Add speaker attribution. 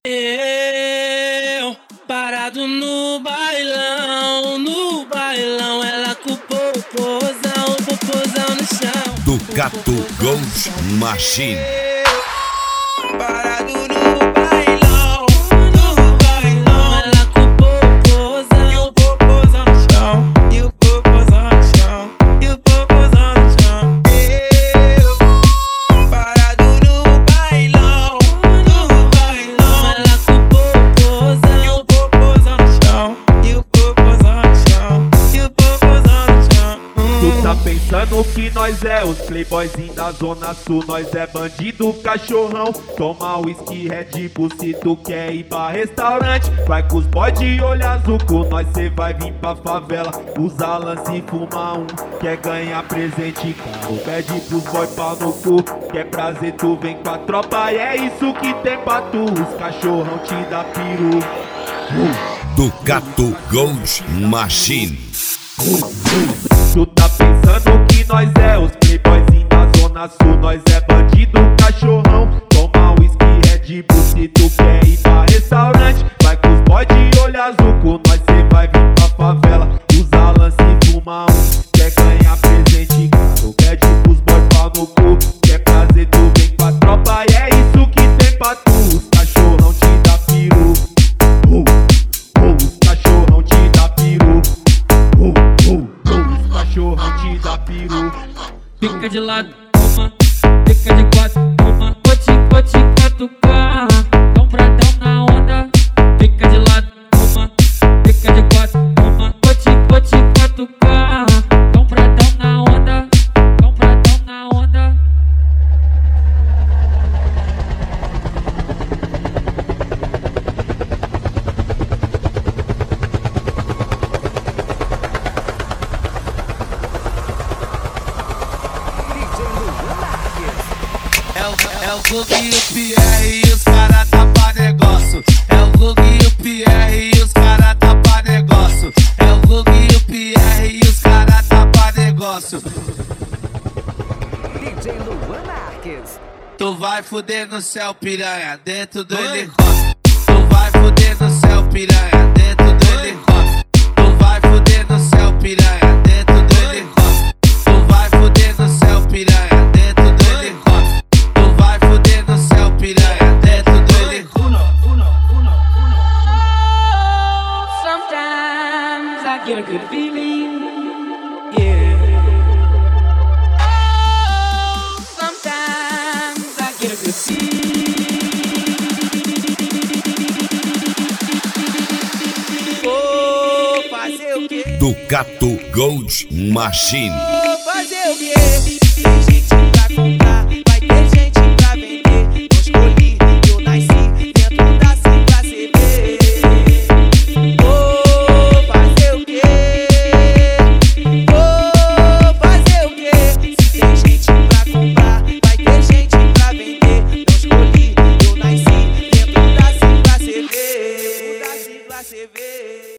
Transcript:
Speaker 1: Eu, parado no bailão, ela com o popozão no chão.
Speaker 2: Ducato Gold Machine.
Speaker 1: Parado no bailão, ela com o popozão no chão. E o popozão no chão, e o popozão no chão. Eu, parado no bailão, ela com o popozão no chão. E o popozão no chão, e o popozão no chão.
Speaker 3: Tu tá pensando que nós é os playboyzinhos da zona sul, nós é bandido cachorrão. Toma whisky, Red Bull se tu quer ir pra restaurante. Vai com os boy de olho azul, com nós cê vai vir pra favela. Usa lance e fuma um, quer ganhar presente carro. Pede pros boy pau no cu, quer prazer tu vem com a tropa. E é isso que tem pra tu, os cachorrão te dá peru.
Speaker 2: Ducato Gold Machine.
Speaker 3: Tu tá pensando que nós é os playboyzinhos da zona sul, nós é bandido cachorrão. Toma whisky, Red Bull se tu quer ir pra restaurante. Vai com os boy de olho azul, com nós cê vai vir pra favela. Usa lance e fuma um, quer ganhar presente caro. Pede pros boy pau no cu, quer prazer tu vem com a tropa. E é isso que tem pra tu, os cachorrão te dá peru. Os cachorrão te dá peru. Os cachorrão te dá peru.
Speaker 1: Fica de lado, toma, fica de quatro, toma. Vou te catucar, compradão na onda. Fica de lado, toma, fica de quatro, toma. Vou te catucar, compradão na onda, compradão na onda.
Speaker 4: É o Gug e o Pierre e os cara tá pra negócio. É o Gug e o Pierre e os cara tá pra negócio. É o Gug e o Pierre e os cara tá pra negócio.
Speaker 5: DJ Luan Marques.
Speaker 4: Tu vai fuder no céu, piranha, dentro do helicóptero. Tu vai fuder no céu, piranha, dentro do helicóptero. Tu vai fuder no céu, piranha, dentro do helicóptero. Tu vai fuder no céu, piranha, dentro do helicóptero. Tu vai fuder no céu, piranha, dentro do helicóptero.
Speaker 1: Sometimes I get a good feeling, yeah. Sometimes I get a good feeling. Vou fazer o quê?
Speaker 2: Ducato Gold Machine.
Speaker 1: Vou fazer o quê?